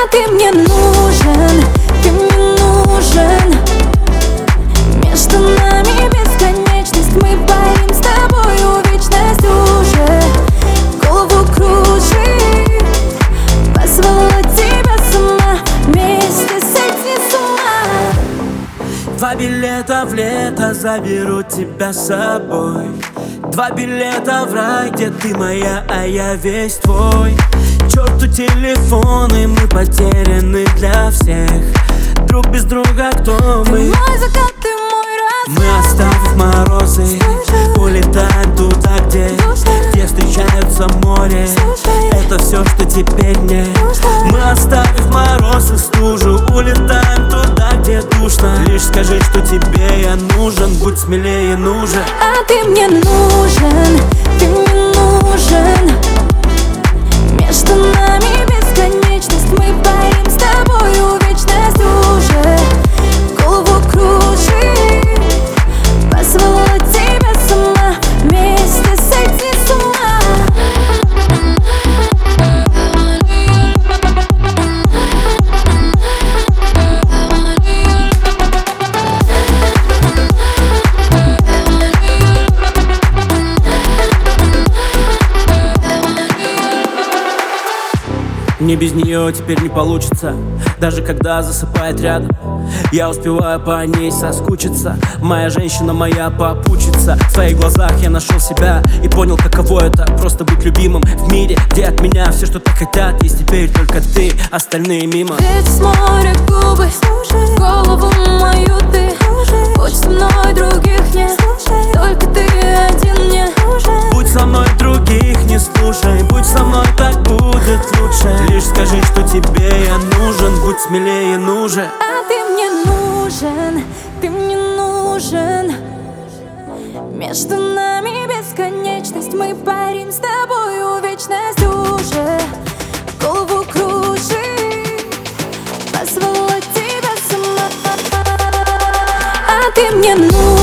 ты мне нужен, ты мне нужен. Между нами бесконечность, мы парим с тобою вечность уже. Голову кружит, позвала тебя сама, вместе сойти с ума. 2 билета в лето, заберу тебя с собой. 2 билета в рай, где ты моя, а я весь твой. К черту телефоны, мы потеряны для всех. Друг без друга кто Ты мы? мой закат, ты мой рассвет. Мы, оставив морозы, улетаем туда, где встречаются море. Это все, что теперь мне. Мы, оставив мороз и стужу, улетаем туда, где душно. Лишь скажи, что тебе я нужен, будь смелее, нужен. А ты мне нужен, ты мне нужен. Между нами бесконечность, мы парим с тобою вечность уже. Голову кружит, позвала тебя сама, вместе сойти с ума. Мне без нее теперь не получится, даже когда засыпает рядом. Я успеваю по ней соскучиться. Моя женщина, моя попутчица. В твоих глазах я нашел себя и понял, каково это просто быть любимым в мире, где от меня все, что так хотят. Есть теперь только ты, остальные мимо. Ветер с моря, губы, голову мою ты. Будь со мной, других нет, только ты один мне. Будь со мной, других не слушай. Будь со мной, так будет лучше. Лишь скажи, что тебе я нужен, будь смелее, нужен. А ты мне нужен, ты мне нужен. Между нами бесконечность, мы парим с тобою вечность уже. Голову кружит, позвала тебя сама. А ты мне нужен.